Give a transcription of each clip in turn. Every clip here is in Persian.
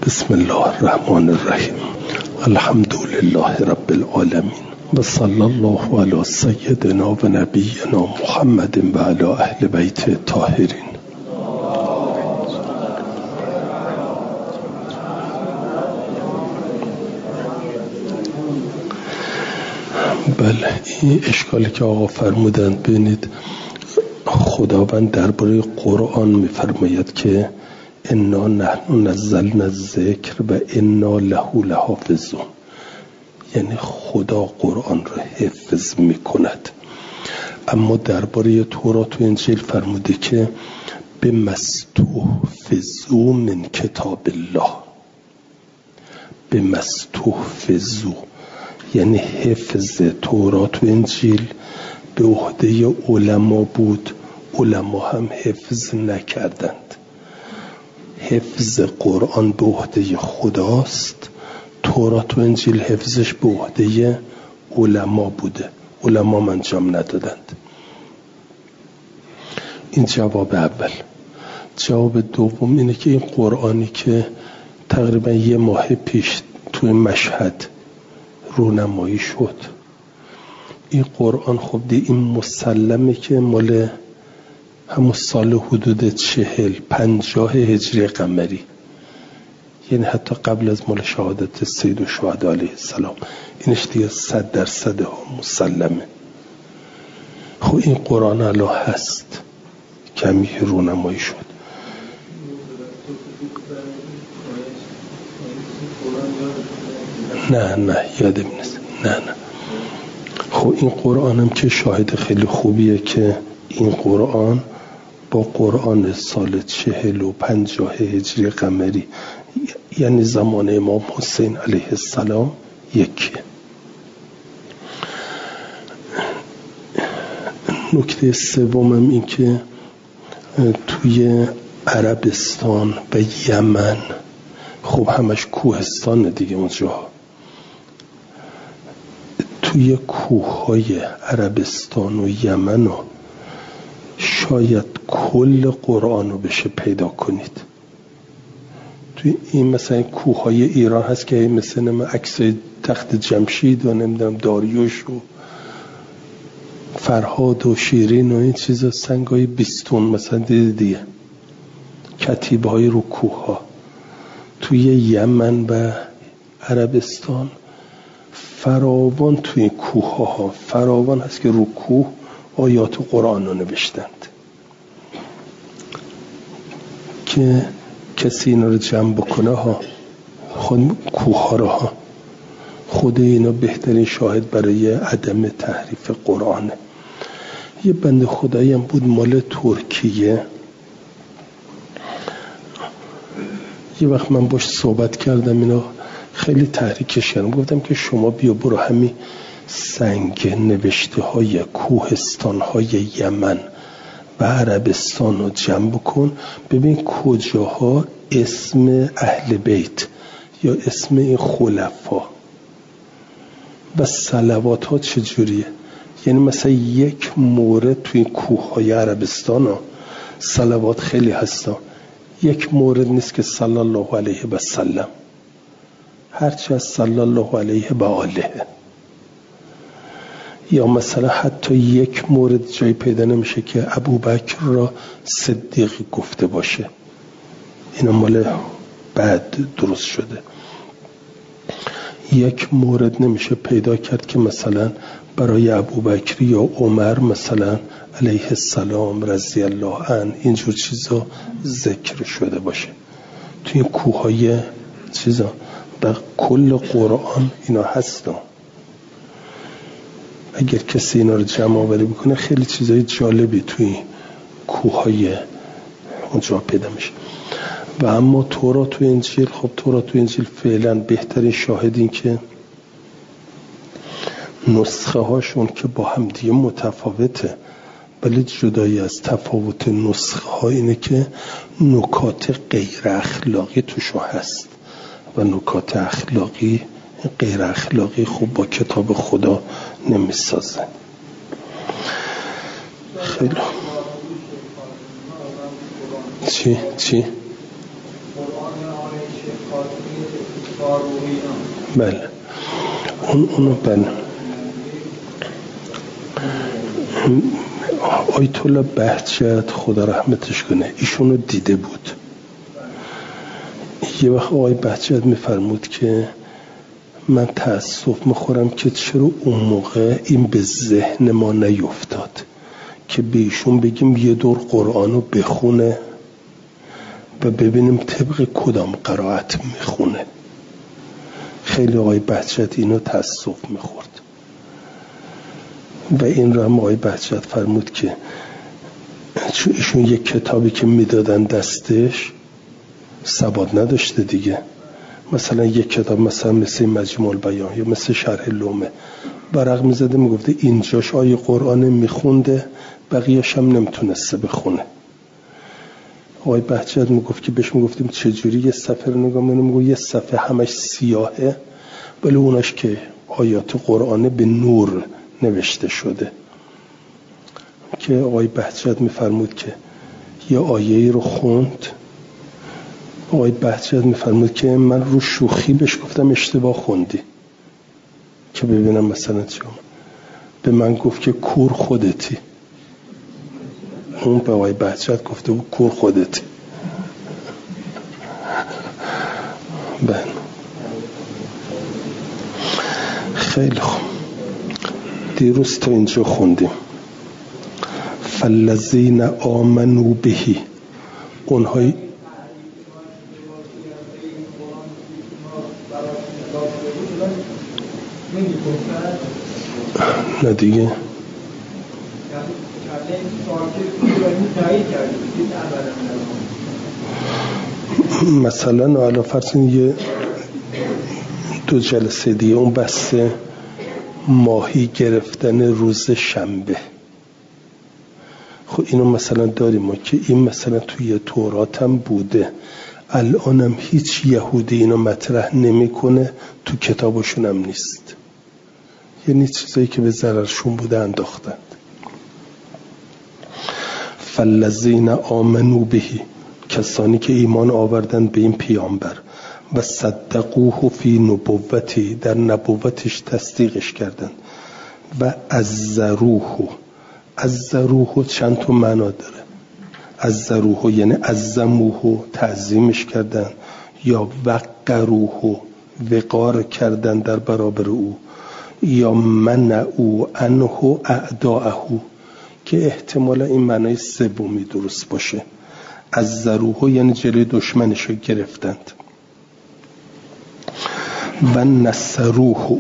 بسم الله الرحمن الرحیم. الحمد لله رب العالمین و صلی الله علی سیدنا و نبینا محمد و علی اهل بیت الطاهرین. بله، این اشکالی که آقا فرمودند ببینید، خداوند درباره قرآن میفرماید که انا نحن نزلنا الذکر و انا له لحافظون، یعنی خدا قرآن را حفظ میکند. اما درباره تورات و انجیل فرموده که بمستحفظوا من کتاب الله. بمستحفظوا یعنی حفظ تورات و انجیل به عهده علما بود، علما هم حفظ نکردند. حفظ قرآن به عهده خداست، تورات و انجیل حفظش به عهده علما بوده، علما انجام ندادند. این جواب اول. جواب دوم اینه که این قرآنی که تقریبا 1 ماه پیش توی مشهد رونمایی شد، این قرآن خب این مسلمه که مال همون سال حدود 40-50 هجری قمری، یعنی حتی قبل از مال شهادت سید الشهدا علیه السلام، اینش دیگه 100% مسلمه. خب این قرآن الان هست، کمی رونمایی شد. نه یادم نیست. نه خب این قرآن هم که شاهد خیلی خوبیه که این قرآن با قرآن سال 40 و 50 هجری قمری، یعنی زمان امام حسین علیه السلام، یکیه. نکته سومم این که توی عربستان و یمن، خب همش کوهستان دیگه اونجا، توی کوههای عربستان و یمن شاید کل قرآن رو بشه پیدا کنید. توی این مثلا کوههای ایران هست که مثلا عکسای تخت جمشید و نمیدونم داریوش و فرهاد و شیرین و این چیزا، سنگای بیستون مثلا دیدیه، کتیبه های رو کوه ها. توی یمن و عربستان فراوان توی کوه ها فراوان هست که رو کوه آیات قرآن رو نوشتند که کسی اینا رو جمع بکنه ها، خود کوه ها رو ها، خود اینا بهترین شاهد برای عدم تحریف قرآنه. یه بنده خدایی هم بود مال ترکیه، یه وقت من باش صحبت کردم، اینا خیلی تحریکش کردم، گفتم که شما بیا برو همین سنگ نوشته های کوهستان های یمن و عربستان رو جمع بکن، ببین کجاها اسم اهل بیت یا اسم این خلفا و صلوات ها چجوریه. یعنی مثلا یک مورد توی کوه های عربستان ها صلوات خیلی هستا، یک مورد نیست که صلی الله علیه و سلم، هرچی از صلی الله علیه و آله. یا مثلا حتی یک مورد جایی پیدا نمیشه که ابوبکر را صدیق گفته باشه، اینا مال بعد درست شده. یک مورد نمیشه پیدا کرد که مثلا برای ابوبکر یا عمر مثلا علیه السلام رضی الله عنه اینجور چیزا ذکر شده باشه توی این کوههای چیزا. و کل قرآن اینا هستن. اگر کسی اینا رو جمع آوری بکنه خیلی چیزای جالبی توی کوههای اونجا پیدا میشه. و اما تورات و انجیل، خب تورات و انجیل فعلا بهترین شاهد این که نسخه هاشون که با هم دیگه متفاوته، ولی جدایی از تفاوت نسخه ها اینه که نکات غیر اخلاقی توشو هست و نکات اخلاقی غیر اخلاقی خوب با کتاب خدا نمیسازه. خیلی چی؟ بله اونو بله. آیت الله بهجت خدا رحمتش کنه ایشونو دیده بود. یه وقت آقای بهجت میفرمود که من تأسف میخورم که چرا اون موقع این به ذهن ما نیفتاد که به ایشون بگیم یه دور قرآنو بخونه و ببینیم طبق کدام قرائت میخونه. خیلی آقای بهجت اینو تأسف میخورد و این رو هم آقای بهجت فرمود که چون ایشون یک کتابی که میدادن دستش ثبات نداشته دیگه، مثلا یک کتاب مثلا مثل مجموع البیان یا مثل شرح لومه ورق میزده میگفته اینجاش آیه قرآن میخونده بقیه‌اش هم نمیتونسته بخونه. آقای بهجت میگفت که بهش میگفتیم چجوری یه صفحه رو نگاه میگه یه صفحه همش سیاهه ولی اوناش که آیات قرآن به نور نوشته شده. که آقای بهجت میفرمود که یه آیه رو خوند، آقای بهجت میفرمود که من رو شوخی بهش گفتم اشتباه خوندی که ببینم مثلا چی. به من گفت که کور خودتی. اون به آقای بهجت گفته بود کور خودتی. بله خیلی خوب. دیروز تا اینجا خوندیم فالذین آمنوا بهی، اونهای نه دیگه مثلا حالا فرض یه 2 جلسه دیگه اون بحث ماهی گرفتن روز شنبه، خب اینو مثلا داریم ما که این مثلا توی تورات هم بوده، الانم هیچ یهودی اینو مطرح نمیکنه، تو کتابشون هم نیست، یعنی چیزایی که به ضررشون بوده انداختند. فالذین آمنوا بهی، کسانی که ایمان آوردند به این پیامبر، و صدقوه فی نبوتی، در نبوتش تصدیقش کردند، و عزروه، عزروه چند تا معنا داره. عزروه یعنی عظموه، تعظیمش کردن، یا وقروه، وقار کردن در برابر او، یا منعوا عنه اعداءه که احتمالا این معنای سومی درست باشه. عزروه یعنی جلوی دشمنش رو گرفتند. و نصروه،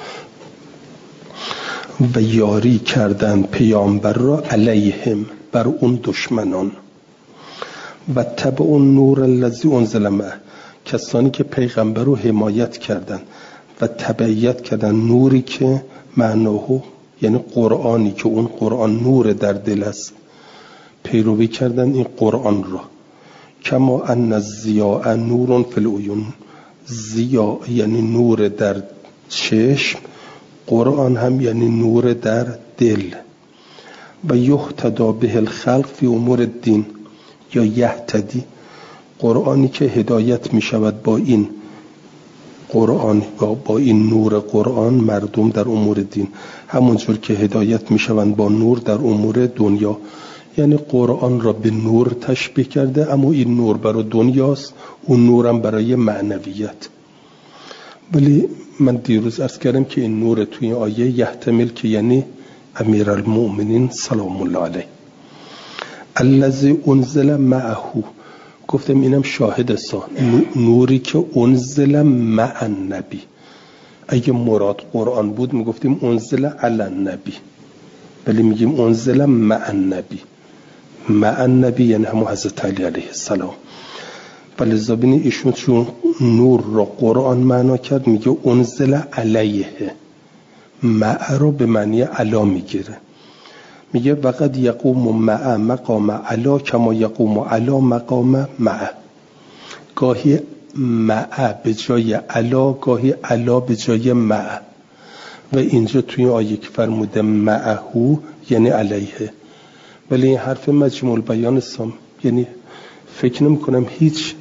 و یاری کردن پیامبر را علیهم، بر اون دشمنان. و تبع النور الذی انزل معه، کسانی که پیغمبر رو حمایت کردن و تبعیت کردن نوری که معناه یعنی قرآنی که اون قرآن نور در دل است، پیروی کردن این قرآن را. کما ان الضیاء نور فی العیون، ضیاء یعنی نور در چشم، قرآن هم یعنی نور در دل. و یهتدی به الخلق فی امور الدین، یا یهتدی، قرآنی که هدایت می شود با این قرآن یا با این نور قرآن مردم در امور دین، همونجور که هدایت می شوند با نور در امور دنیا. یعنی قرآن را به نور تشبیه کرده، اما این نور برای دنیاست، اون نورم برای معنویت. ولی من دیروز عرض کردم که این نور توی آیه یحتمل که یعنی امیرالمؤمنین سلام الله علیه. الذی انزل معه، گفتم اینم شاهد است، نوری که انزل مع النبی. اگه مراد قرآن بود میگفتیم انزل علی النبی، ولی میگیم انزل مع النبی. مع النبی یعنی همون حضرت علی علیه السلام. ولی زبین ایشون چون نور را قرآن معنا کرد میگه انزل علیه، مع رو به معنی علا میگیره. میگه وقد یقوم مع مقام علا کما یقوم علا مقام مع. گاهی مع به جای علا، گاهی علا به جای مع. و اینجا توی آیه که فرموده معهو یعنی علیه. ولی این حرف مجموع البیان است، یعنی فکر نمی کنم هیچ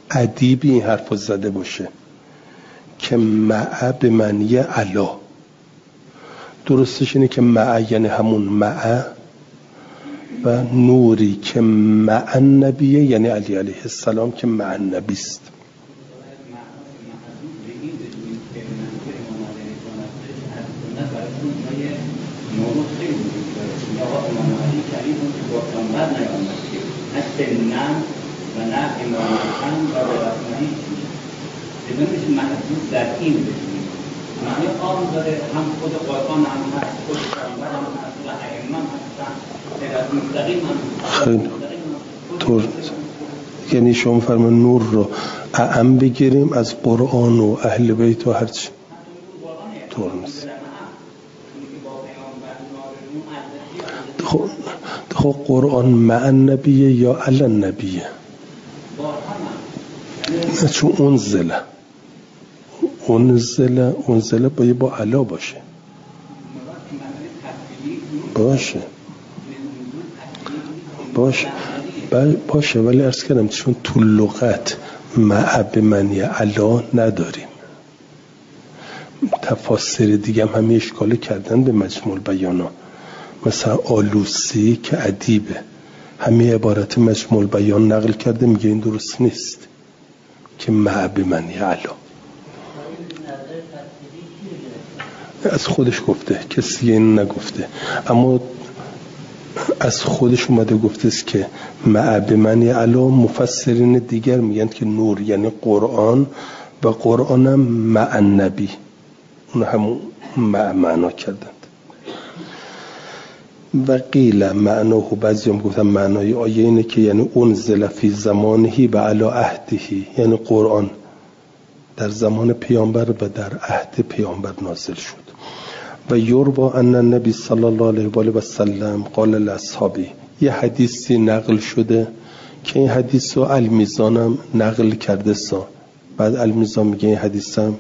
ادیبی این حرف زده باشه که مع به معنی علا. درستش اینه که مع یعنی همون مع، و نوری که مع النبیه یعنی علی علیه السلام که مع النبی است. در این معنی عام داره، هم خود قرآن هم هست، خود پیامبر هم هست و ائمه هم هستن، صراط مستقیم هم طور. یعنی شما فرمان نور رو اعم بگیریم از قرآن و اهل بیت و هرچی طور نیست. خب قرآن مع النبیه یا علی النبیه؟ چون انزله باید با علا باشه. باشه ولی عرض کردم چون تو لغت مع به معنی علا نداریم. تفاسیر دیگه هم همه اشکال کردن به مجموع البیانا. مثلا آلوسی که ادیبه همه عبارت مجموع البیان نقل کرده، میگه این درست نیست که مع به معنی علا. از خودش گفته، کسی این نگفته، اما از خودش اومده گفته است که مع به معنی علا. مفسرین دیگر میگن که نور یعنی قرآن و قرآن هم مع النبی، اون هم معنا کردند. و قیل معناه، بعضی هم گفتن معنای آیه اینه که یعنی انزل فی زمانهی و علی عهدهی، یعنی قرآن در زمان پیامبر و در عهد پیامبر نازل شد. و یروی ان النبی صلی الله علیه و آله و سلم قال لاصحابه، یه حدیثی نقل شده که این حدیث رو المیزان هم نقل کرده سا. بعد المیزان میگه این حدیث هم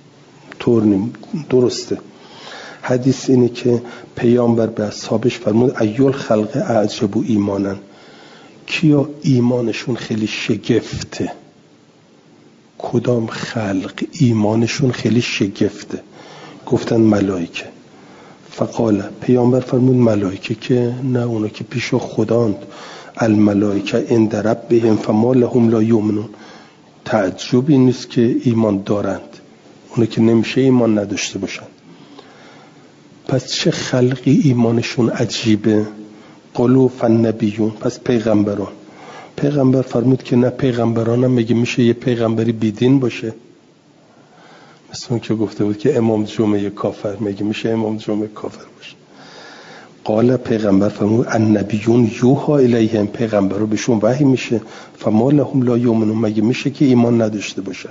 درسته. حدیث اینه که پیامبر به اصحابش فرمود ایول خلق اعجب ایمانن، کیا ایمانشون خیلی شگفته، کدام خلق ایمانشون خیلی شگفته؟ گفتن ملائکه. فقال، پیامبر فرمود ملائکه که نه، اونا که پیش خداند، الملائکه عند ربهم فما لهم لا یؤمنون، تعجبی نیست که ایمان دارند، اونا که نمیشه ایمان نداشته باشند. پس چه خلقی ایمانشون عجیبه؟ قالوا فالنبیون، پس پیغمبران. پیغمبر فرمود که نه، پیغمبران هم مگه میشه یه پیغمبری بیدین باشه؟ مثل اون که گفته بود که امام جمعه کافر، مگه میشه امام جمعه کافر باشه؟ قال، پیغمبر فرمود النبیون یوحی الیهم، پیغمبر رو بهشون وحی میشه، فما لهم لا یؤمنون، مگه میشه که ایمان نداشته باشن؟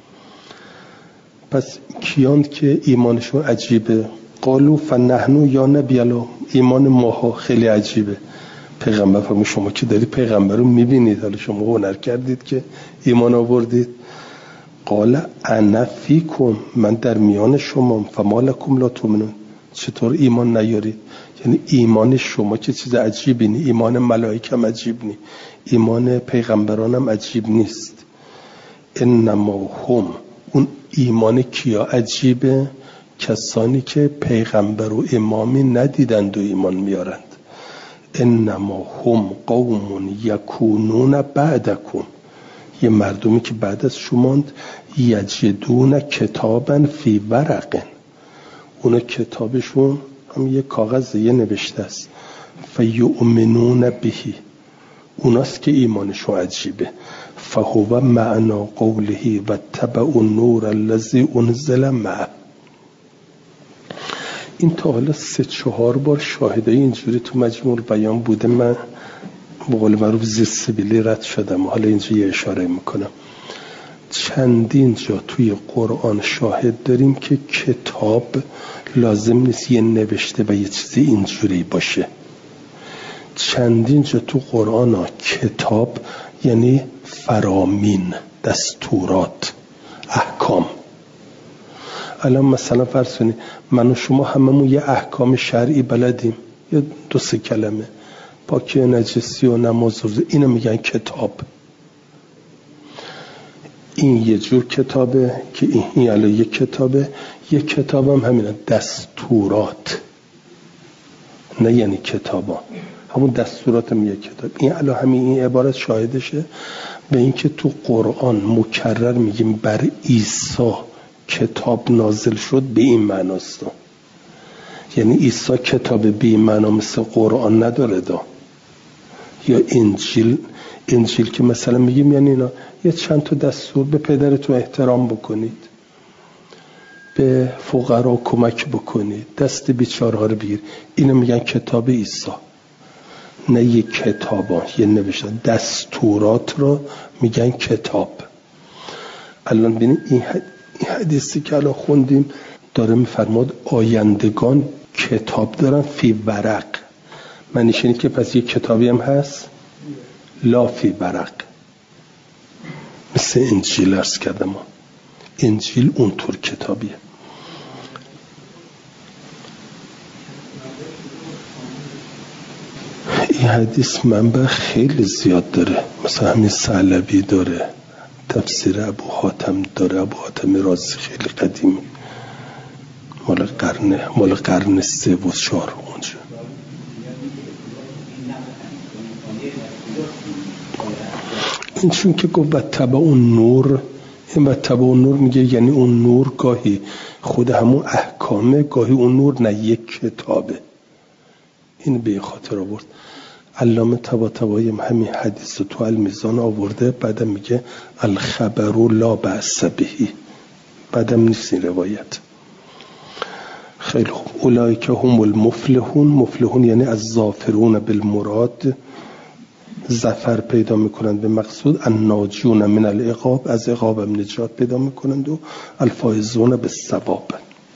پس کیان که ایمانشون عجیبه؟ قالوا فنحن یا نبی الله، ایمان ماها خیلی عجیبه. پیغمبر فرمود شما که دارید پیغمبر رو میبینید، حالا شما هنر کردید که ایمان آوردید. قال انا فیکم، من در میان شما، فما لکم لا تؤمنون، چطور ایمان نیارید؟ یعنی ایمان شما که چیز عجیبی نی، ایمان ملائکه هم عجیب نی، ایمان پیغمبران هم عجیب نیست. انما هم، اون ایمان کیا عجیبه؟ کسانی که پیغمبر و امامی ندیدند و ایمان میارند. انما هم قوم یکونون بعدکم، یه مردمی که بعد از شماند، یجدون کتابا فی ورق، اونا کتابشون هم یه کاغذ یه نوشته است، فیؤمنون بهی، اوناست که ایمانشون عجیبه. فهو معنا قوله و تبع النور الذی انزل معه. این تا حالا 3-4 بار شاهدای اینجوری تو مجموع بیان بوده، من به قول معروف زیر سبیلی رد شدم، حالا اینجا یه اشاره میکنم. چندین جا توی قرآن شاهد داریم که کتاب لازم نیست یه نوشته و یه چیزی اینجوری باشه. چندین جا تو قرآن کتاب یعنی فرامین، دستورات، احکام. الان مثلا فرض کنید من و شما هممون یه احکام شرعی بلدیم، یه 2-3 کلمه، پاکی نجسی و نماز و اینو میگن کتاب. این یه جور کتابه که این الان یک کتابه. یک کتابم همینه، دستورات، نه یعنی کتابا، همون دستورات هم یک کتاب. این الان همین این عبارت شاهدشه به این که تو قرآن مکرر میگیم بر عیسی کتاب نازل شد، به این معناست. یعنی عیسی کتاب به این معنا مثل قرآن نداره دا. یا انجیل که مثلا میگیم یعنی اینا یه چند تا دستور، به پدرتون احترام بکنید، به فقرا کمک بکنید، دست بیچاره ها رو بگیر. اینو میگن کتاب عیسی، نه یک کتابا، یه نوشتن دستورات رو میگن کتاب. الان ببینید این حدیثی که الان خوندیم داره میفرماد آیندگان کتاب دارن فی ورق. معنیش اینه که پس یک کتابی هم هست لا فی ورق، مثل انجیل عرض کردم ما. انجیل اونطور کتابیه. این حدیث منبع خیلی زیاد داره، مثلا همین ثعلبی داره، تفسیر ابو حاتم داره، ابو حاتم رازی خیلی قدیمی، مال قرن 3 و 4 اونجا. این چون که گفت بتبع اون نور، این بتبع اون نور میگه یعنی اون نور گاهی خود همون احکامه، گاهی اون نور نه یک کتابه. این به خاطر آورد. علامه طباطبایی همین حدیث رو تو المیزان آورده، بعدم میگه الخبر لا بأس به، بعدم نیست این روایت. خیلی خوب. اولئک هم المفلحون، مفلحون یعنی از ظافرون بالمراد، ظفر پیدا میکنند به مقصود، الناجون من العقاب، از عقاب هم نجات پیدا میکنند، و الفائزون بالثواب.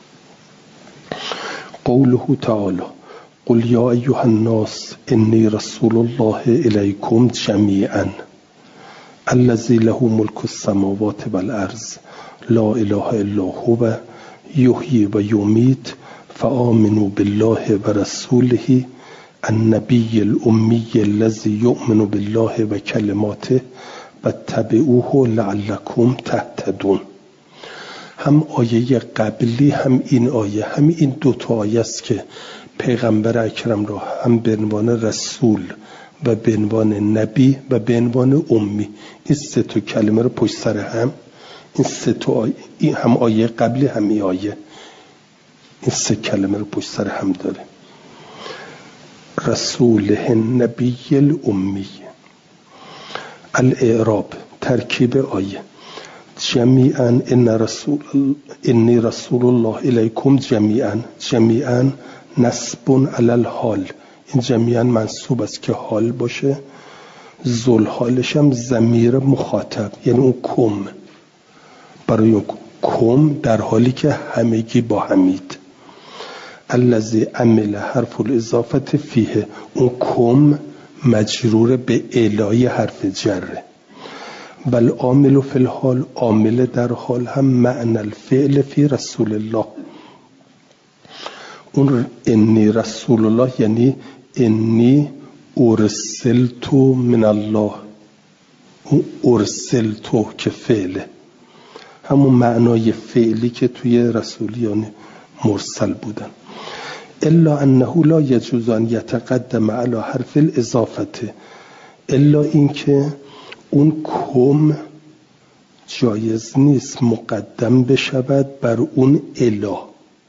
قوله تعالی قل یا ایها الناس انی رسول الله الیکم جمیعا الذی له ملک السماوات والارض لا اله الا هو یحیی و یمیت فآمنوا بالله و رسوله النبی الامی الذی یؤمن بالله و کلماته واتبعوه لعلکم تهتدون. هم آیه قبلی هم این آیه، هم این دوتا آیه است که پیغمبر اکرم را هم به عنوان رسول و به عنوان نبی و به عنوان امی، این سه تا کلمه رو پشت سر هم، این سه تا آیه، این هم آیه قبلی هم این آیه، این سه کلمه رو پشت سر هم داره. رسوله النبی الامی. الاعراب ترکیب آیه جمیعا انی رسول الله الیکم جمیعا، جمیعا نصب علی الحال، این جمیعا منصوب است که حال باشه، ذل حالش هم ضمیر مخاطب، یعنی اون کم، برای اون کم در حالی که همگی با همید. الذی عمل حرف الاضافه فیه، اون کم مجرور به الای حرف جره. بل عامل فی الحال، عامل در حال هم معنی الفعل فی رسول الله. اون انی رسول الله یعنی انی ارسلتو من الله، اون ارسلتو که فعله، همون معنای فعلی که توی رسولیان مرسل بودن. الا انه لا یجوز ان یتقدم علی حرف الاضافه، الا اینکه اون کم جایز نیست مقدم بشود بر اون الا.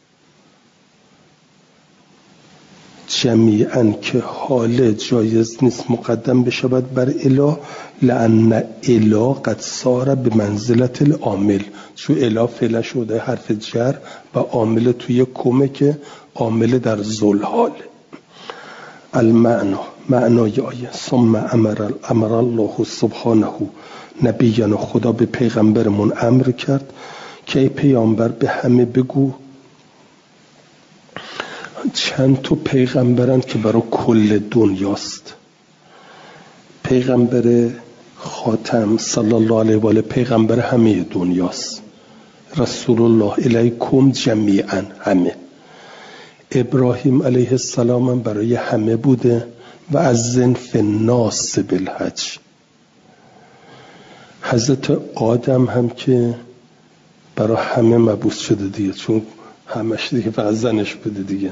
جمیعا که حال جایز نیست مقدم بشود بر الا، لأن الا قد صار به منزلت العامل، چون الا فعل شده حرف جر و عامل توی کمه که عامل در ذل حال. المعنا، معنای آیه ثم امر الله سبحانه نبینا، خدا به پیغمبرمون امر کرد که ای پیامبر به همه بگو. چند تا پیغمبرند که برای کل دنیاست. پیغمبر خاتم صلی الله علیه و آله پیغمبر همه دنیاست. رسول الله الیکم جمیعا، همه. ابراهیم علیه السلام هم برای همه بوده و اذن فی الناس بالحج. حضرت آدم هم که برای همه مبعوث شده دیگه، چون همش دیگه فقط زنش بوده دیگه.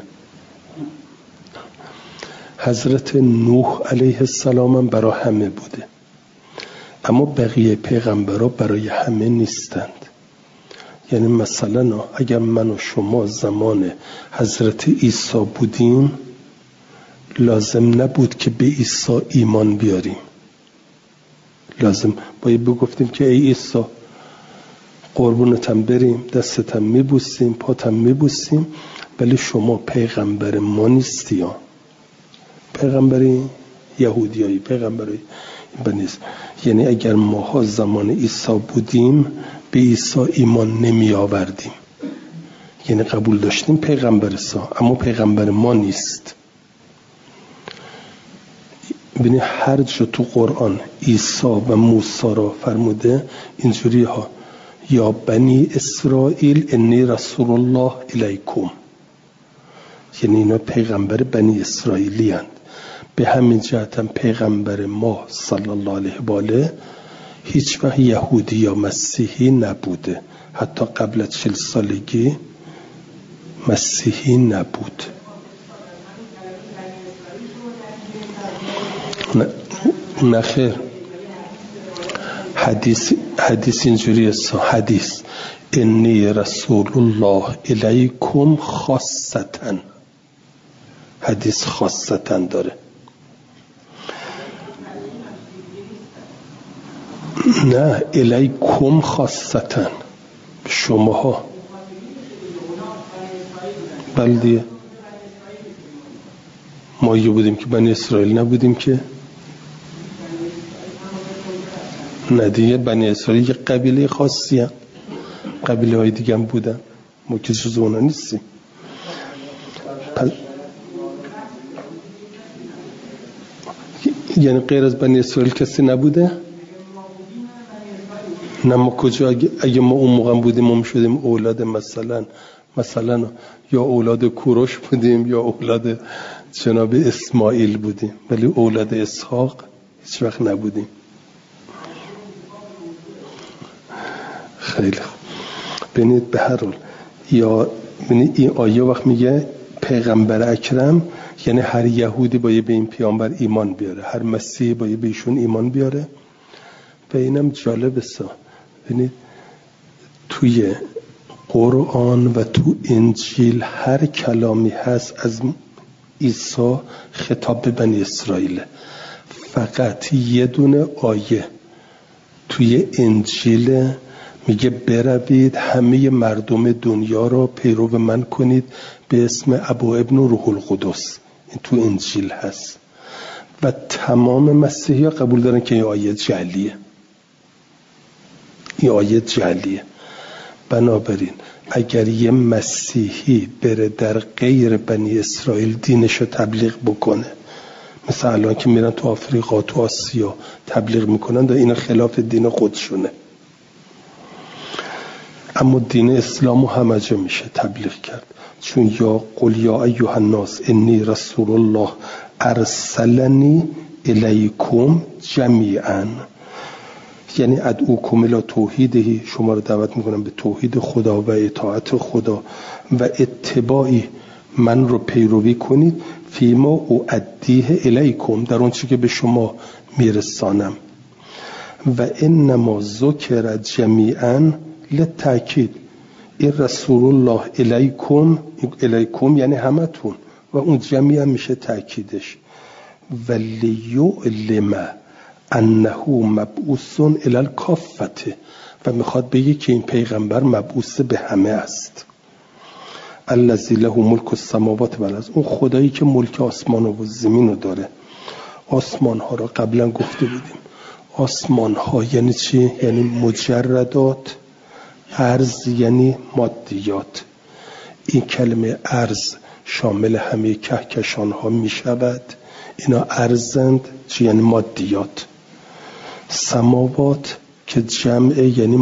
حضرت نوح علیه السلام هم برای همه بوده، اما بقیه پیغمبرها برای همه نیستند. یعنی مثلا اگر من و شما زمان حضرت عیسی بودیم، لازم نبود که به عیسی ایمان بیاریم. لازم باید بگفتیم که ای عیسی قربونتم بریم، دستتم میبوسیم، پاتم میبوسیم، ولی شما پیغمبر ما نیستی ها. پیغمبری یهودیایی، پیغمبری بنیست. یعنی اگر ماها زمان عیسی بودیم به عیسی ایمان نمی آوردیم. یعنی قبول داشتیم پیغمبر عیسی، اما پیغمبر ما نیست. ببینید هر جا تو قرآن عیسی و موسی را فرموده اینجوری ها: یا بنی اسرائیل انی رسول الله الیکم. یعنی اینا پیغمبر بنی اسرائیلی هستند. به همین جهت هم پیغمبر ما صلی الله علیه و آله هیچ وقت یهودی یا مسیحی نبوده، حتی قبل از 40 سالگی مسیحی نبود. نه خیر، حدیث اینجوری است. حدیث انی رسول الله الیکم خاصتن، حدیث خاصتن داره. نه، الیکم خاصتن، شماها. بلدیه ما یه بودیم که بنی اسرائیل نبودیم که. نه دیگه، بنی اسرائیل یه قبیله خاصی هم، قبیله های دیگه هم بودن، ما که جز اونا نیستیم. یعنی غیر از بنی اسرائیل کسی نبوده؟ نه، ما کجا؟ اگه ما اون موقع بودیم ما شدیم اولاد مثلا یا اولاد کوروش بودیم یا اولاد جناب اسماعیل بودیم، ولی اولاد اسحاق هیچ وقت نبودیم. خیلی خوب. ببینید به هر حال، یا ببینید این آیه وقت میگه پیغمبر اکرم، یعنی هر یهودی باید به این پیامبر ایمان بیاره، هر مسیحی باید به ایشون ایمان بیاره. و اینم جالب است. ببینید توی قرآن و تو انجیل هر کلامی هست از عیسی خطاب به بنی اسرائیل. فقط یه دونه آیه توی انجیل میگه بروید همه مردم دنیا را پیرو من کنید به اسم ابا ابن و روح القدس. این تو انجیل هست و تمام مسیحی ها قبول دارن که این آیه جعلیه. این آیه جعلیه. بنابراین اگر یه مسیحی بره در غیر بنی اسرائیل دینشو تبلیغ بکنه، مثلا الان که میرن تو آفریقا تو آسیا تبلیغ میکنن، اینا خلاف دین خودشونه. اما دین اسلامو همه جا میشه تبلیغ کرد، چون یا قل یا ایها الناس انی رسول الله ارسلنی الیکم جمیعا، یعنی ادعوکم الی توحیده، شما رو دعوت میکنم به توحید خدا و اطاعت خدا و اتباعی من رو پیروی کنید، فیما اؤدیه الیکم، در اون چی که به شما میرسانم. و انما ذکر جمیعا للتأکید، این رسول الله الیکم یعنی همتون، و اون جمیعا میشه تأکیدش. و لیعلم انه مبعوث الی الکافة، و میخواد بگه که این پیغمبر مبعوث به همه است. الذی له ملک السماوات والارض، اون خدایی که ملک آسمان و زمین رو داره. آسمان ها رو قبلا گفته بودیم. آسمان ها یعنی چی؟ یعنی مجردات، ارض یعنی مادیات. این کلمه ارض شامل همه کهکشان ها می شود. اینا ارزند، چی یعنی مادیات. سماوات که جمع یعنی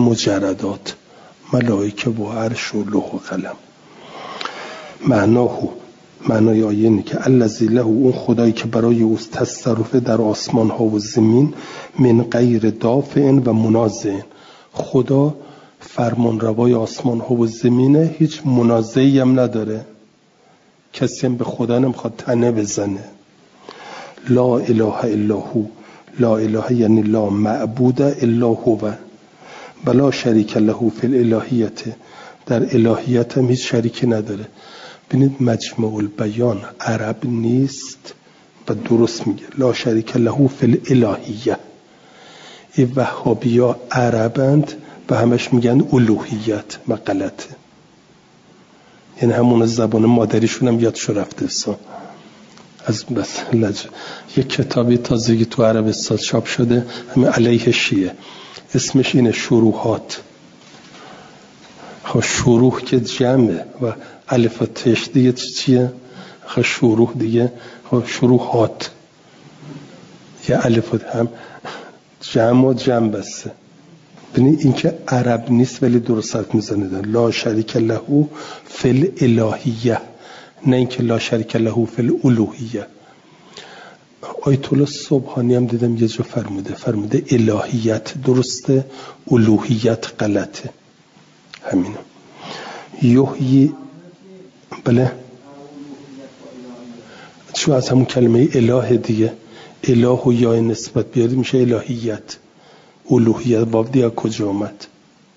مجردات، ملائکه و عرش و لوح و قلم. معناه معنای آیه اینه که الذی له، اون خدایی که برای اوست تصرف در آسمان ها و زمین، من غیر دافع و منازع، خدا فرمان روای آسمان ها و زمینه، هیچ منازعی هم نداره، کسی هم به خدا نمیخواد تنه بزنه. لا اله الا هو، لا اله یعنی لا معبود الا هو، بلا شریک له فی الالهیت، در الهیت هم هیچ شریکی نداره. ببینید مجمع البیان عرب نیست و درست میگه لا شریک له فی الالهیه. این وهابیا عربند و همش میگن الوهیت و غلطه، یعنی همون زبان مادریشون هم یادشو رفته. از بس یک کتابی تازگی تو عربستان چاپ شده همین علیه شیعه، اسمش اینه شروحات. خب شروح که جمعه و الف و تش دیگه چیه؟ خب شروح دیگه، خب شروحات یه الف هم جمع و جمع بسته. ببینید این که عرب نیست ولی درست حرف میزنه، لا شریک له فی الالهیه، نه اینکه لا شریک له فی الالوهیه. آیت الله سبحانی هم دیدم یه جا فرموده الهیت درسته، الوهیت غلطه. همینه. یحیی، بله چون از همون کلمه اله دیگه، اله و یا نسبت بیاری میشه الهیت. الوهیت باب دیگه کجا آمد؟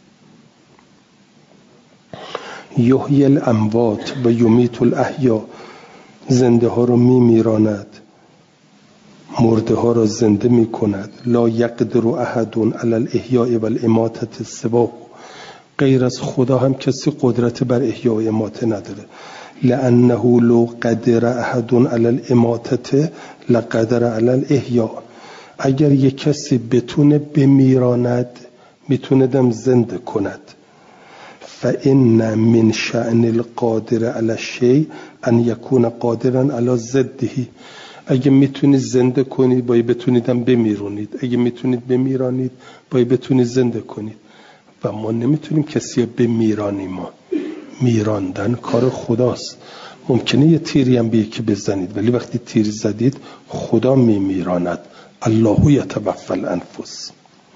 یحیی الاموات و یمیت الاحیا، زنده ها رو میراند، مرده ها را زنده می کند. لا یقدر احد علی الاحیاء والاماته سواه، غیر از خدا هم کسی قدرت بر احیا و اماته نداره. لانه لو قدر احد علی الاماته لقدر علی الاحیاء، اگر یک کسی بتونه بمیراند میتونه دم زنده کند. فإن من شأن القادر علی الشیء ان یکون قادرا علی ضده، اگه میتونید زنده کنید باید بتونیدم بمیرونید، اگه میتونید بمیرانید باید بتونید زنده کنید. و ما نمیتونیم کسی بمیرانیم، ما میراندن کار خداست. ممکنه یه تیری هم به یکی بزنید ولی وقتی تیر زدید خدا میمیراند. الله یتوفی الانفس.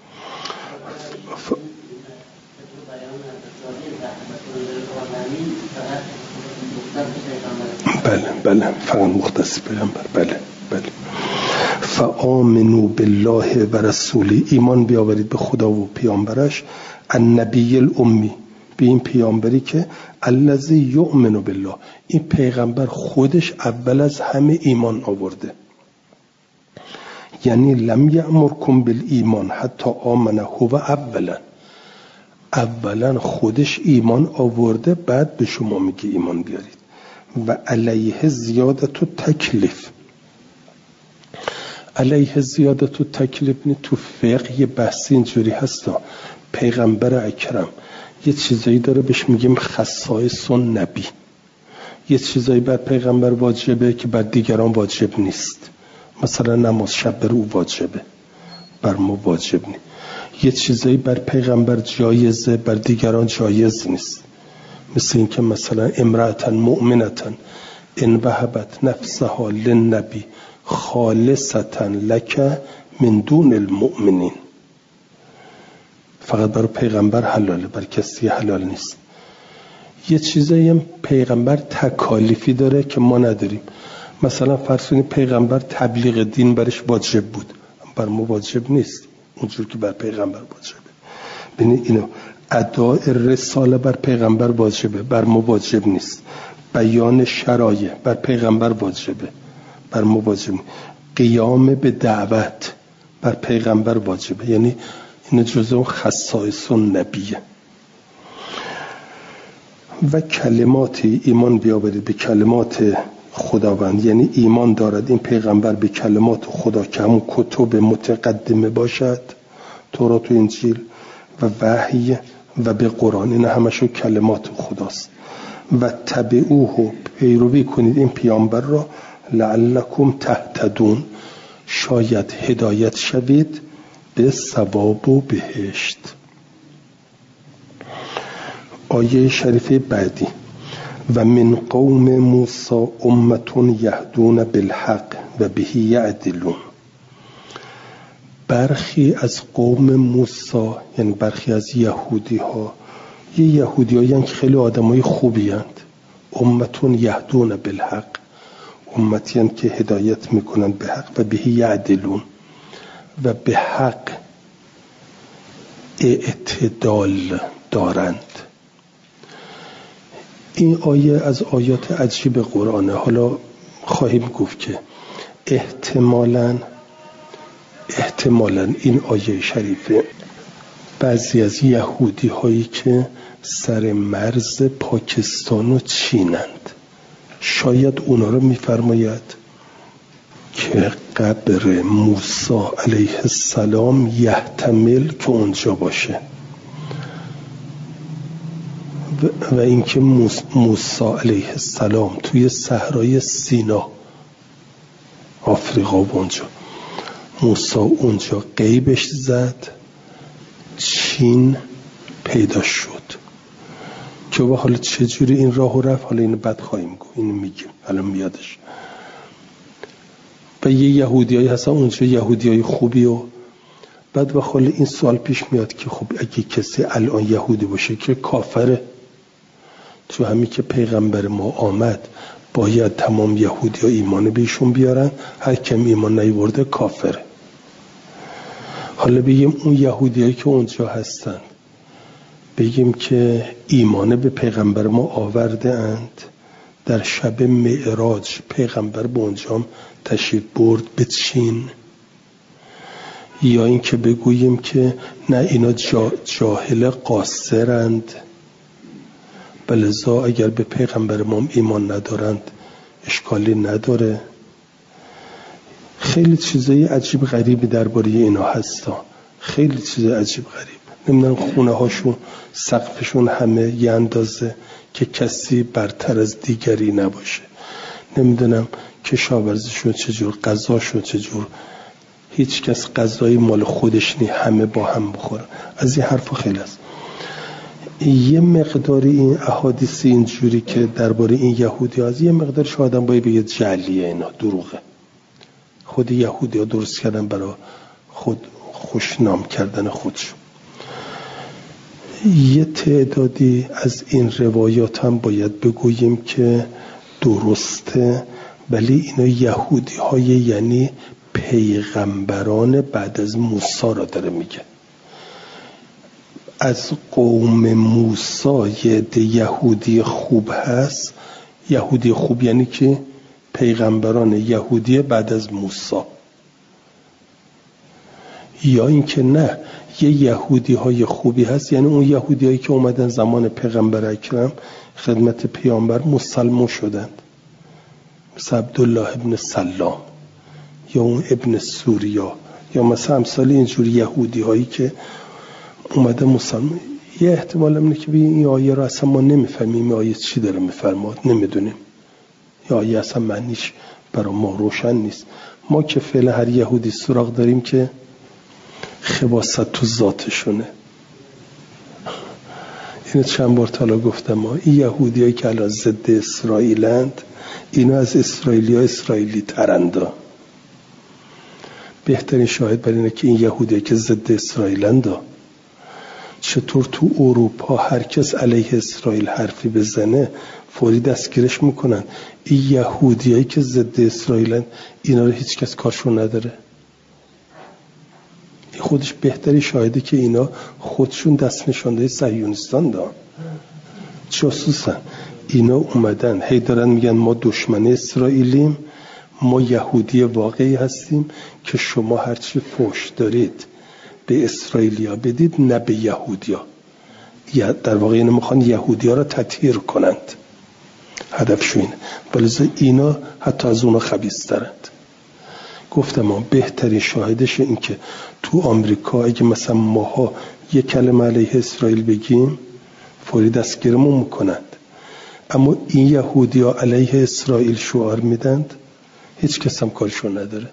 بله فقط مختص پیغمبر. بله فآمنوا بالله و رسوله، ایمان بیاورید به خدا و پیامبرش. النبی الامی، به این پیامبری که الذی یؤمن بالله، این پیغمبر خودش اول از همه ایمان آورده. یعنی لم یأمرکم بالایمان حتی آمن هو اولا خودش ایمان آورده بعد به شما میگه ایمان بیارید. و علیه زیادت و تکلیف، علیه زیادت و تکلیف تو فقه یه بحثی اینجوری هستا. پیغمبر اکرم یه چیزایی داره بهش میگیم خصائص نبی، یه چیزایی بر پیغمبر واجبه که بر دیگران واجب نیست. مثلا نماز شب بر او واجبه، بر ما واجب نیست. یه چیزایی بر پیغمبر جایزه بر دیگران جایز نیست. مثل این که مثلا امرأة مؤمنة ان وهبت نفسها للنبی خالصة لک من دون المؤمنین، فقط برای پیغمبر حلاله، بر کسی حلال نیست. یه چیزایی هم پیغمبر تکالیفی داره که ما نداریم. مثلا فرض کنید پیغمبر تبلیغ دین برش واجب بود، بر ما واجب نیست اونجور که بر پیغمبر واجبه. ببینید اینو، اداء رساله بر پیغمبر واجبه، بر ما واجب نیست. بیان شرایع بر پیغمبر واجبه، بر ما واجب نیست. قیام به دعوت بر پیغمبر واجبه. یعنی این جزء خصائص نبیه. و کلماتی، ایمان بیاورید به کلمات خداوند، یعنی ایمان دارد این پیغمبر به کلمات خدا که همون کتب متقدمه باشد، تورات و انجیل و وحی و به قرآن، این همشو کلمات خداست. و تبعوه، پیروی کنید این پیامبر را، لعلکم تهتدون، شاید هدایت شوید به ثواب و بهشت. آیه شریفه بعدی، و من قوم موسی امة یهدون بالحق و به یعدلون. برخی از قوم موسی، یعنی برخی از یهودی ها، یه یهودی ها یعنی خیلی آدم های خوبی هند. امتون یهدون بالحق، امتی هند که هدایت میکنن به حق و به یعدلون، و به حق اعتدال دارند. این آیه از آیات عجیب قرآنه. حالا خواهیم گفت که احتمالاً این آیه شریفه بعضی از یهودی هایی که سر مرز پاکستان و چینند، شاید اونا رو میفرماید که قبر موسی علیه السلام یحتمل که اونجا باشه و اینکه موسی علیه السلام توی صحرای سینا، آفریقا و اونجا، موسی اونجا غیبش زد، چین پیدا شد. که حالا چجوری این راهو رفت، حالا اینو بعد خواهیم گفت، اینو میگیم الان میادش. و یه یهودیایی هستن اونجا، یهودیای خوبی، و بعد و حالا این سوال پیش میاد که خب اگه کسی الان یهودی باشه که کافره، تو همین که پیغمبر ما آمد باید تمام یهودی ها ایمان بهشون بیارن، هر کم ایمان نیورده کافره. حالا بگیم اون یهودی هایی که اونجا هستن، بگیم که ایمان به پیغمبر ما آورده اند، در شب معراج پیغمبر به اونجا تشریف برد به چین، یا این که بگوییم که نه اینا جاهل قاصرند، بلذا اگر به پیغمبر ما ایمان ندارند اشکالی نداره. خیلی چیزای عجیب غریبی درباره اینا هستا، خیلی چیزای عجیب غریب. نمیدونم خونه هاشون سقفشون همه یه اندازه که کسی برتر از دیگری نباشه، نمیدونم کشاورزیشون چجور، غذاشون چجور، هیچ کس غذای مال خودش نی، همه با هم بخورن. از این حرفا خیلی هست. یه مقداری این احادیث اینجوری که درباره این یهودی هست، یه مقدارش آدم باید بگه جعلیه، اینا دروغه، خود یهودی ها درست کردن برای خود خوشنام کردن خودشون. یه تعدادی از این روایات هم باید بگوییم که درسته، ولی اینا یهودی های یعنی پیغمبران بعد از موسی را داره میگه. از قوم موسی یه یهودی خوب هست. یهودی خوب یعنی که پیغمبران یهودی بعد از موسی، یا اینکه نه یه یهودی های خوبی هست، یعنی اون یهودی هایی که اومدن زمان پیغمبر اکرم خدمت پیامبر مسلمان شدند، مثل عبدالله ابن سلام یا اون ابن سوریا، یا مثلا امثال اینجور یهودی هایی که اومده مسلمان. یه احتمال اینه که این آیه رو اصلا ما نمیفهمیم، این آیه چی داره میفرماد نمیدونیم، یا آیه اصلا معنیش برای ما روشن نیست. ما که فعلا هر یهودی سراغ داریم که خباثت تو ذاتشونه. اینو چند بار تالا گفتم، ما این یهودی هایی که الان ضد اسرائیلند، اینا از اسرائیلی ترندا. بهترین شاهد بر اینه که این یهودی هایی که ضد اسرائیلند، چطور تو اروپا هر کس علیه اسرائیل حرفی بزنه فوری دستگیرش میکنن. این یهودی هایی که ضد اسرائیلند، اینا رو هیچ کس کارشون نداره. این خودش بهتری شاهده که اینا خودشون دست نشانده صهیونیستان دارن، جاسوسن. اینا اومدن هی دارن میگن ما دشمن اسرائیلیم، ما یهودی واقعی هستیم که شما هرچی فحش دارید به اسرائیلیا بدید، نه به یهودیا. یا در واقع اینا میخوان یهودیا را تطهیر کنند، هدفشون اینه. بلکه اینا حتی از اونا خبیث‌ترند. گفتم ما بهترین شاهدش این که تو آمریکا اگه مثلا ماها یک کلمه علیه اسرائیل بگیم فوری دستگیرمون میکنند، اما این یهودی ها علیه اسرائیل شعار میدند، هیچ کس هم کارشون نداره.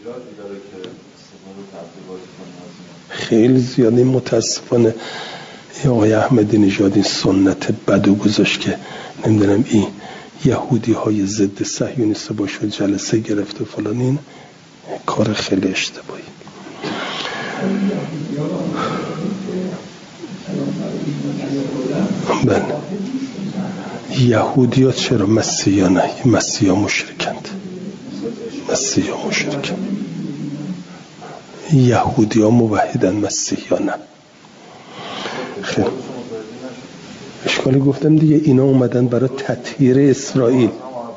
خیلی زیاده. متاسفانه این آقای احمدی نژاد این سنت بدو گذاشت که نمیدونم این یهودی های ضد صهیونیست باشون جلسه گرفته فلان. این کار خیلی اشتباهی. بله یهودی ها چرا؟ مسیحا نه، مسیحا مشرکند. مسیحا مشرکند. یهودی ها موحدن، مسیحا نه. خیلی اشکالی گفتم دیگه. اینا اومدن برای تطهیر اسرائیل.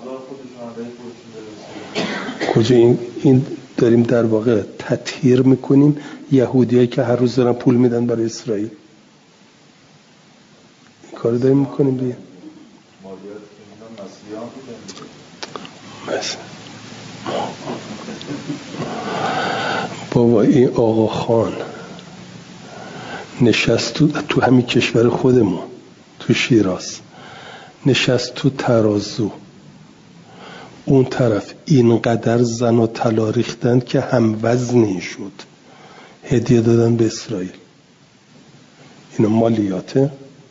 کجا این داریم در واقع تطهیر میکنیم یهودیایی که هر روز دارن پول میدن برای اسرائیل. این کار داریم میکنیم دیگه. بابا این آقا خان نشست تو همین کشور خودمون، تو شیراز، نشست تو ترازو، اون طرف اینقدر زن و طلا ریختن که هم وزنی شد، هدیه دادن به اسرائیل. اینا مالیاته.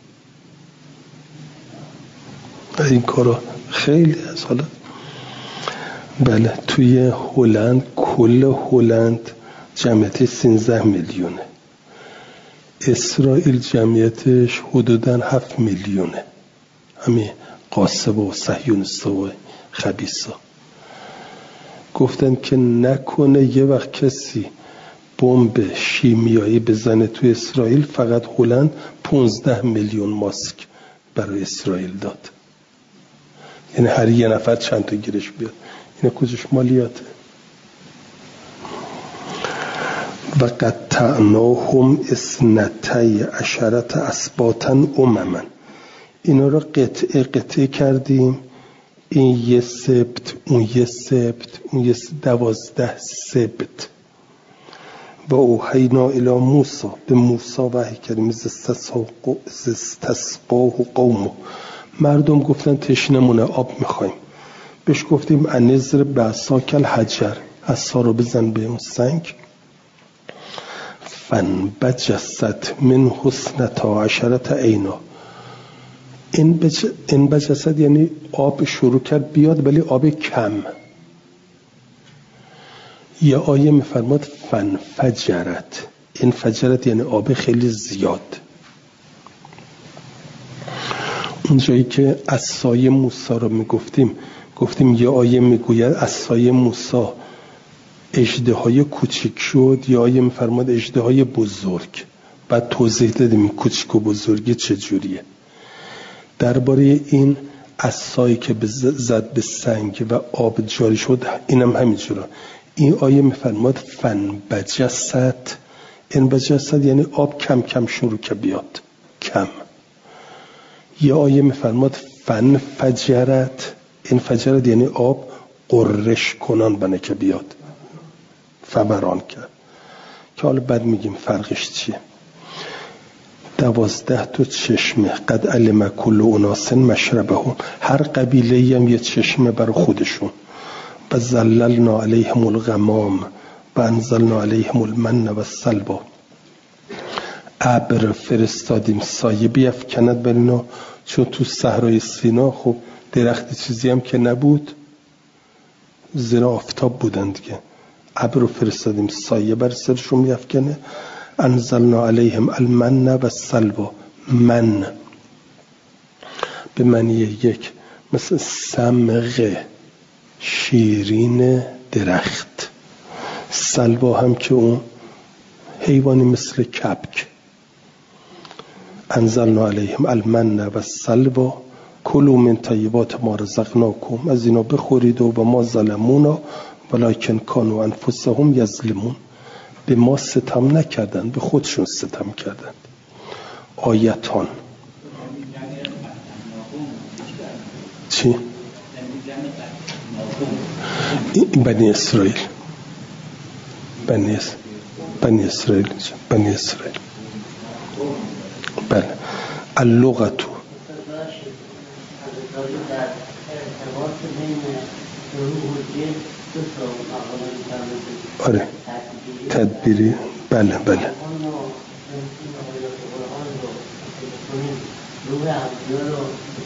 این کارا خیلی از حالا. بله توی هلند، کل هلند جمعیت 13 میلیونه، اسرائیل جمعیتش حدوداً 7 میلیونه. همین قاسب و صهیونیست و خبیثا گفتن که نکنه یه وقت کسی بمب شیمیایی بزنه تو اسرائیل. فقط هلند 15 میلیون ماسک برای اسرائیل داد. یعنی هر یه نفر چند تا گیرش بیاد. این کجاش مالیاته؟ و قطعناهم 12 اسباطا امما. اینا رو قطعه کردیم. این یه سبت، اون یه سبت، اون یه 12 سبت. و اوحینا الی موسی، به موسی وحی کردیم استسقاه قومه. مردم گفتن تشنمونه، آب میخوایم. بهش گفتیم انذر بعصاک الحجر، عصا رو بزن به اون سنگ. فانبجست من 12 عینا. این بجسد یعنی آب شروع کرد بیاد ولی آب کم. یه آیه میفرماد فنفجرت. این فجرت یعنی آب خیلی زیاد. اون جایی که عصای موسی رو گفتیم یه آیه میگوید عصای موسی اژدهای کوچیک شد، یا آیه میفرماد اژدهای بزرگ. بعد توضیح دادیم کوچیک و بزرگی چجوریه. درباره این عصایی که زد به سنگ و آب جاری شد، اینم همینجوره. این آیه میفرماد فنبجست. این بجست یعنی آب کم کم شروع که بیاد، کم. یه آیه میفرماد فنفجرت. این فجرت یعنی آب قررش کنان بنه که بیاد، فبران کرد. که حالا بعد میگیم فرقش چیه. 12 تا چشمه. قد علم کل اناس مشربهم. هر قبیله هم یه چشمه برای خودشون. و ظللنا علیهم الغمام و انزلنا علیهم المن و السلوا. ابر فرستادیم سایه بیفکند بر اینا. چون تو صحرای سینا خب درخت چیزی هم که نبود، زیر آفتاب بودن دیگه. ابر فرستادیم سایه بر سرشون بیفکنه. انزلنا علیهم المن و السلوا. من به معنی یک، مثل سمغ شیرین درخت. سلوا هم که اون حیوانی مثل کبک. انزلنا علیهم المن و السلوا کلوا من طیبات ما رزقناکم. از اینا بخورید و ما ظلمونا ولکن کانوا انفسهم یظلمون. به ما ستم نکردن، به خودشون ستم کردن. آیتان چی؟ این بنی اسرائیل. بنی اسرائیل. بله. اللغتو آره تدبیری. بله کنیم روح انبیا رو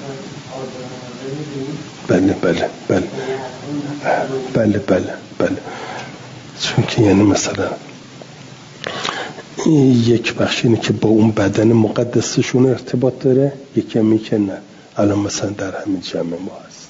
بله چون که یعنی مثلا یک بخش اینه که با اون بدن مقدسشون ارتباط داره، یکی همی که نه. الان مثلا در همین جمع ما هست.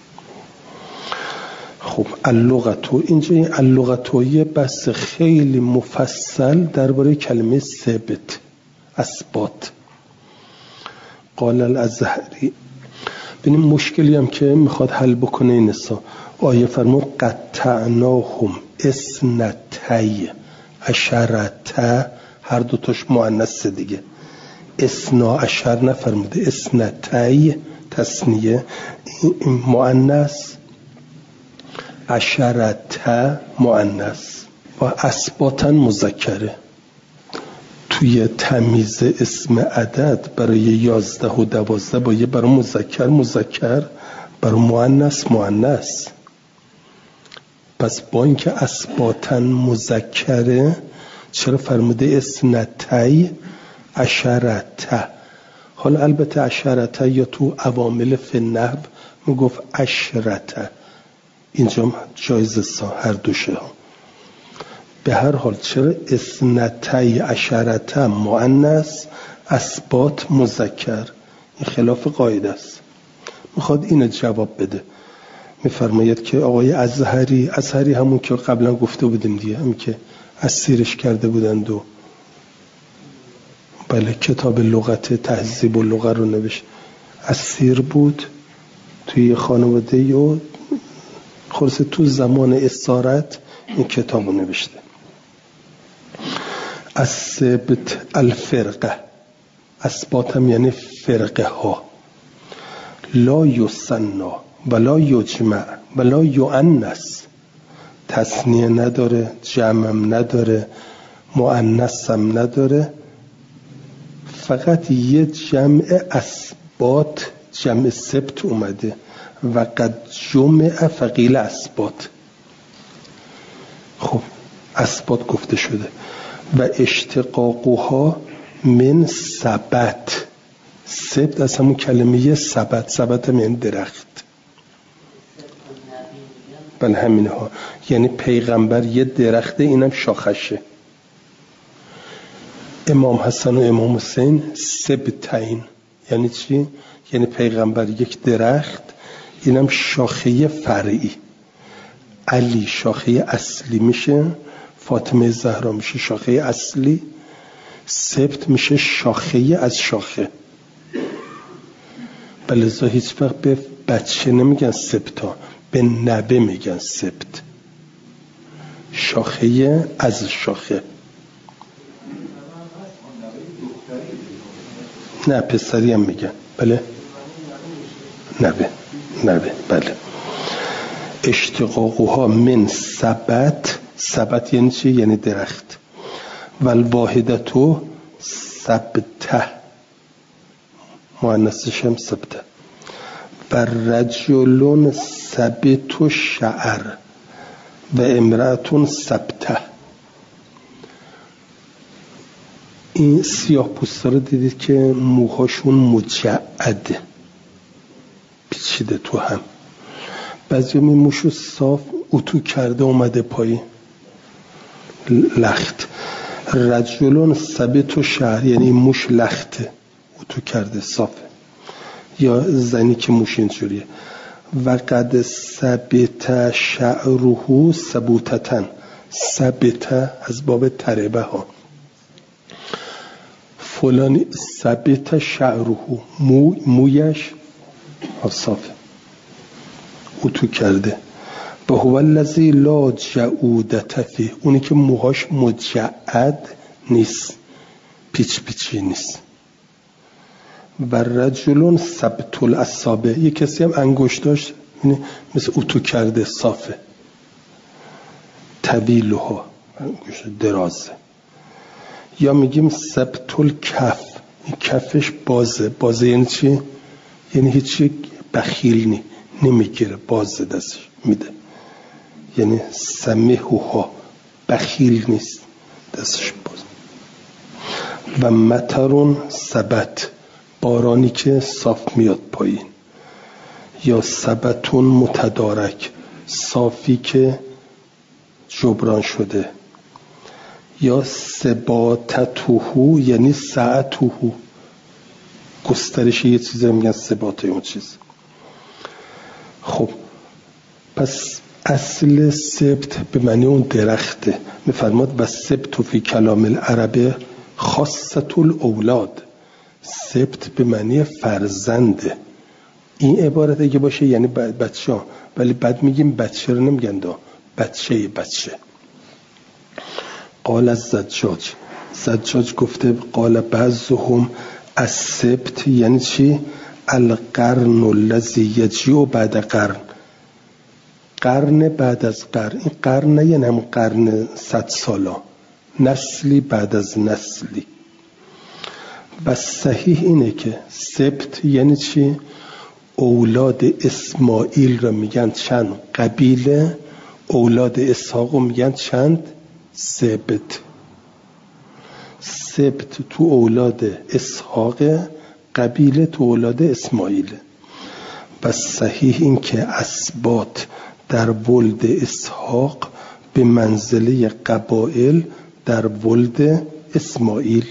خب اللغتو، اینجا این اللغتویه بس خیلی مفصل درباره کلمه ثبت، اثبات. قال الازهری، ببینیم مشکلی هم که میخواد حل بکنه این آیه فرمود قطعناهم اثنتی عشرة، هر دوتاش مؤنث دیگه، اثنا عشر نفرموده، اثنتی تثنیه مؤنث، عشرة مؤنث و اثباتا مذکره. توی تمیز اسم عدد برای 11 و 12 باید برای مذکر، برای مؤنث. پس با اینکه اثباتا مذکره، چرا فرموده اثنتی عشرة؟ حالا البته عشرة یا تو عوامل فی النحو میگفت عشرة، اینجا جایز هر دوشه ها. به هر حال چرا اثنتی عشرة مؤنث، اثبات مذکر؟ این خلاف قاعده است. میخواد اینو جواب بده. میفرماید که آقای ازهری همون که قبلا گفته بودیم دیگه، همین که اسیرش کرده بودند و بله کتاب لغت تهذیب اللغه رو نوشت، اسیر بود توی خانواده و خلاصه تو زمان اسارت این کتاب رو نوشته. الثبت الفرقه، اثبات هم یعنی فرقه ها. لا یثنا ولا یجمع ولا یؤنث، تثنیه نداره، جمعم نداره، مؤنثم نداره، فقط یه جمع اثبات، جمع ثبت اومده و قد جمع فقیل اثبات. خب اثبات گفته شده و اشتقاقها من ثبت، ثبت از همون کلمه ثبت هم یعنی درخت. بله همینه ها، یعنی پیغمبر یه درخته، اینم شاخشه. امام حسن و امام حسین ثبتین یعنی چی؟ یعنی پیغمبر یک درخت، اینم شاخه فرعی. علی شاخه اصلی میشه، فاطمه زهرا میشه شاخه اصلی، سبت میشه شاخه از شاخه. بلذا هیچ وقت به بچه نمیگن سبتا، به نبه میگن سبت، شاخه از شاخه. نه پسری هم میگن، بله نبه بله. اشتقاقها من ثبت، ثبت یعنی چی؟ یعنی درخت. والواحدتو ثبته، مؤنثش هم ثبته. و رجلون ثبت شعر و امرأتون ثبته. این سیاه پوستا رو دیدید که موهاشون مجعد پیچیده تو هم، بعضی می موشو صاف اتو کرده اومده پایین لخت. رجلون ثبت شعر یعنی موش لخته اتو کرده صافه، یا زنی که موش اینجوریه. و قد ثبت شعره ثبوتتن، ثبت از باب تربه ها، فلانی ثبت شعره، مویش صافه اتو کرده. و هو الذی لا جعودة فیه، اونی که موهاش مجعد نیست، پیچی نیست. و رجلون ثبت الاصابع، یه کسی هم انگشتاش مثل اتو کرده صافه. طویلها، انگشت درازه. یا میگیم ثبت الکف، این کفش بازه یعنی چی؟ یعنی هیچی بخیل نمیگیره، بازه دستش میده، یعنی سمیحها، بخیل نیست دستش باز. و مطرون ثبت، بارانی که صاف میاد پایین، یا سبتون متدارک، صافی که جبران شده، یا سباتتوهو یعنی ساعتوهو، گسترش یه چیزی رو میگن سبات اون چیز. خب پس اصل سبت به معنی اون درخته. میفرماد و سبت فی کلام العرب خاصة الاولاد، سبت به معنی فرزنده. این عبارت اگه باشه یعنی بچه ها، ولی بعد میگیم بچه رو نمیگن دا، بچه. قال از زجاج گفته قال بعضهم از سبت یعنی چی؟ القرن الذی یجیء بعد قرن، قرن بعد از قرن. این قرن نه یعنی هم قرن 100 سالا، نسلی بعد از نسلی. و صحیح اینه که سبت یعنی چی؟ اولاد اسماعیل رو میگن چند قبیله، اولاد اسحاق رو میگن چند سبت. سبت تو اولاد اسحاق، قبیله تو اولاد اسماعیل. و صحیح این که اسباط در ولد اسحاق به منزله قبائل در ولد اسماعیل.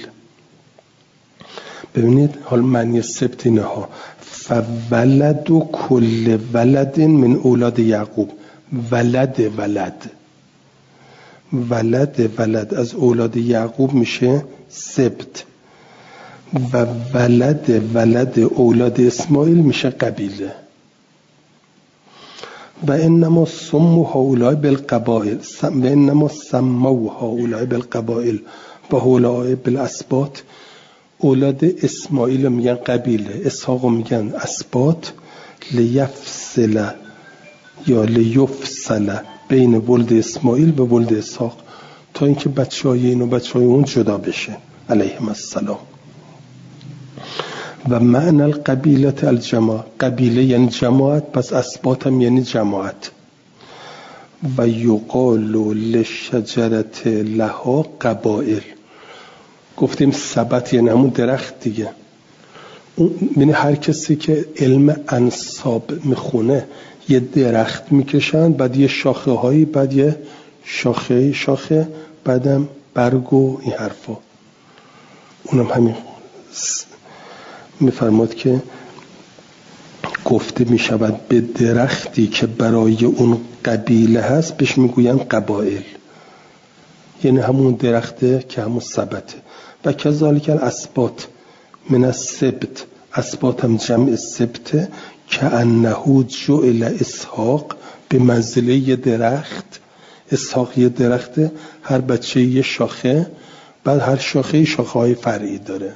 ببینید حال معنی سبت اینه ها، فولد و کل ولد من اولاد یعقوب، ولد از اولاد یعقوب میشه سبت، و ولد اولاد اسماعیل میشه قبیله. و انما سموا هؤلاء بالقبائل، و انما سموا هؤلاء بالقبائل و هؤلاء بالاسباط. اولاد اسماعیل میگن قبیله، اسحاق میگن اسباط. لیفصل یا لیفصل بین ولد اسماعیل و ولد اسحاق، تا اینکه بچهای این و بچهای اون جدا بشه علیهم السلام. و معنی القبیلت الجماعت، قبیله یعنی جماعت، پس اسباط هم یعنی جماعت. و یقال لشجرت لها قبائل، گفتیم سبت یعنی همون درخت دیگه. یعنی هر کسی که علم انساب میخونه یه درخت میکشن، بعد یه شاخه هایی، بعد یه شاخه بعدم برگ و این حرفا. اونم همین میفرماد که گفته میشود به درختی که برای اون قبیله هست بهش میگوین قبائل، یعنی همون درخته که همون سبته. و کذالک الاسباط من السبت، اسباط هم جمع سبته، که انه جعل اسحاق به منزله یه درخت. اسحاق یه درخته، هر بچه یه شاخه، بعد هر شاخه های فرعی داره.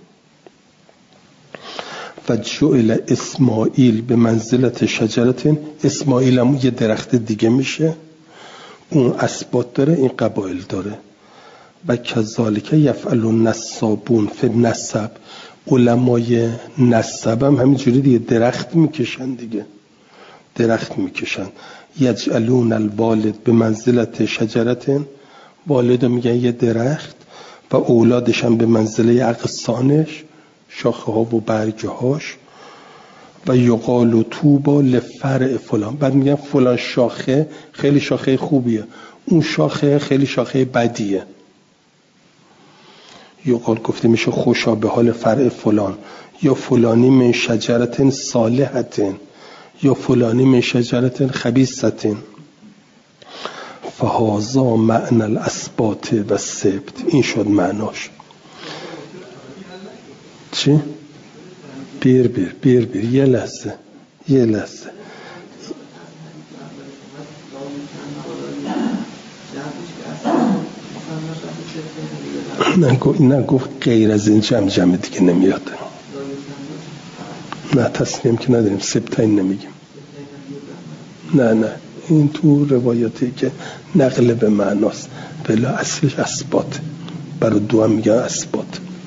و جعل اسماعیل به منزلت شجرت، اسماعیل هم یه درخت دیگه میشه، اون اسباط داره، این قبایل داره. و کذالک یفعل النسابون فی النسب، علمای نسب هم همینجوری دیگه درخت میکشن دیگه، درخت میکشن. یجعلون الوالد به منزلت شجرت، والد میگن یه درخت، و اولادش هم به منزله اغصانش، شاخه ها و برگهاش. و یقال طوبی لفرع فلان، بعد میگن فلان شاخه خیلی شاخه خوبیه، اون شاخه خیلی شاخه بدیه. یقال گفته میشه خوشا به حال فرع فلان، یا فلانی من شجرت صالحت، یا فلانی من شجرت خبیثت. فهذا معنی الاسباط و السبت، این شد معناش. چی؟ بیر یه لحظه نه گفت غیر از این جمع دیگه نمیاد. نه تسلیم که نداریم، سبتین نمیگیم. نه این تو روایاتی که نقل به معناست، بلا اصلش اسباط، برای دو هم میگن اسباط.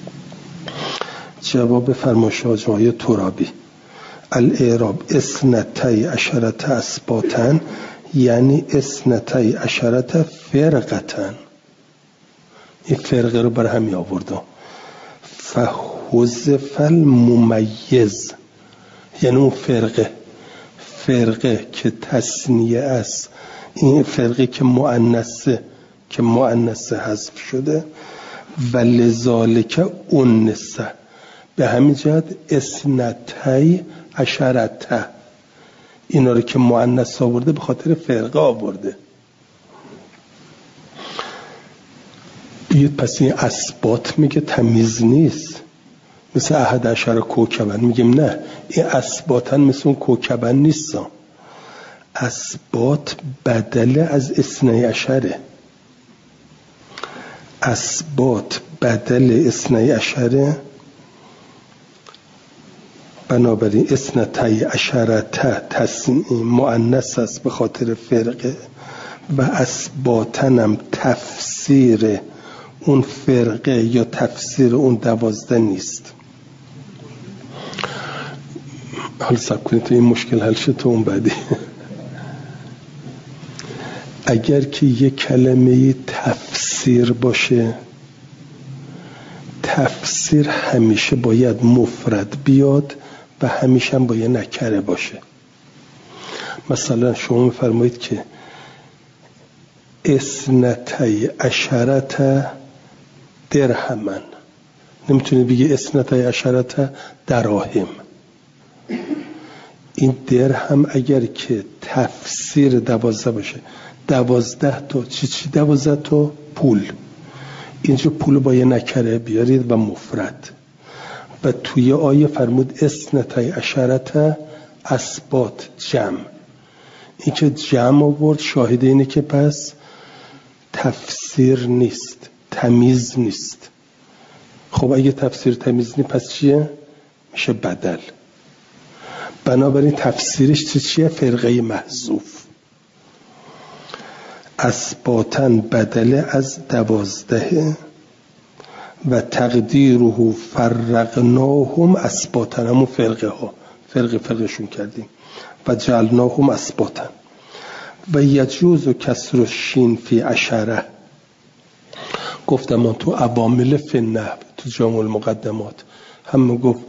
جواب فرمایشات های ترابی: الاعراب اثنتی عشرت اسباطن، یعنی اثنتی عشرت فرقتن. این فرقه رو بر همی آورده. حذف الممیز، یعنی اون فرقه که تثنیه است، این فرقه که مؤنثه حذف شده، و لذالک انثى، به همین جهت اثنتی عشرته، اینا رو که مؤنث آورده به خاطر فرقه آورده. بیاد پس این اثبات میگه تمیز نیست، مثل 11 کوکبن. میگیم نه، این اثباتن مثل اون کوکبن نیستن. اثبات بدل از 12، اثبات بدل 12، بنابراین 12 مؤنث است به خاطر فرقه، و اثباتنم تفسیر اون فرقه یا تفسیر اون 12 نیست. حالا سب کنید تو این مشکل حل شد، تو اون بعدی. اگر که یک کلمه تفسیر باشه، تفسیر همیشه باید مفرد بیاد و همیشه هم باید نکره باشه. مثلا شما میفرمایید که 12 درهمن، نمیتونید بگی 12 دراهم. این درهم اگر که تفسیر 12 باشه، 12 تا چی 12 تا پول، اینجا پول باید نکره بیارید و مفرد. و توی آیه فرمود 12 اثبات جمع، این که جمع آورد شاهد اینه که پس تفسیر نیست، تمیز نیست. خب اگه تفسیر تمیز نیست پس چیه؟ میشه بدل. بنابراین تفسیرش چیه؟ فرقه محذوف. اثباتن بدل از 12 و تقدیره فرقناهم اثباتن، همون فرقه ها، فرقشون کردیم، و جعلناهم اثباتن. و یجوز و کسر شین فی 10، گفتم من تو عوامل فی النحو تو جامع المقدمات هم گفت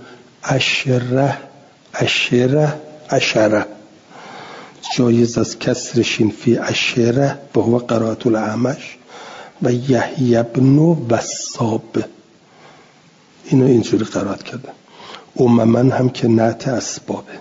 10 جایز از کسر شین فی 10 به هو قرائت الاعمش و یحیی بن وثاب، اینو اینجوری قرائت کردن. امما هم که نعت اسبابه.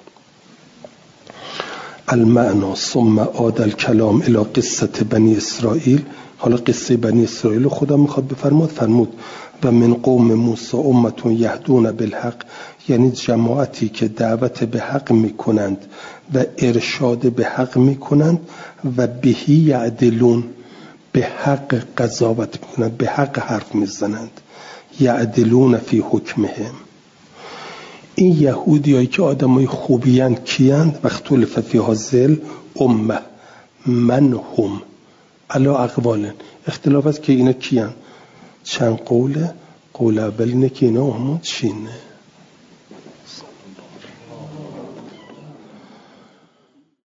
المعنى ثم عاد الكلام الى قصه بنی اسرائیل. حالا قصه بنی اسرائیل خدا میخواد فرمود و من قوم موسی امه یهدون بالحق، یعنی جماعتی که دعوت به حق میکنند و ارشاد به حق میکنند، و بهی یعدلون، به حق قضاوت میکنند، به حق حرف میزنند، یعدلون فی حکمهم. این یهودیایی که آدمای خوبیان کیند؟ واختلف فی هذل امه من هم علی اقوال، اختلاف است که اینا کیان، چند قوله. قول اول اینه که اینا همون چینه.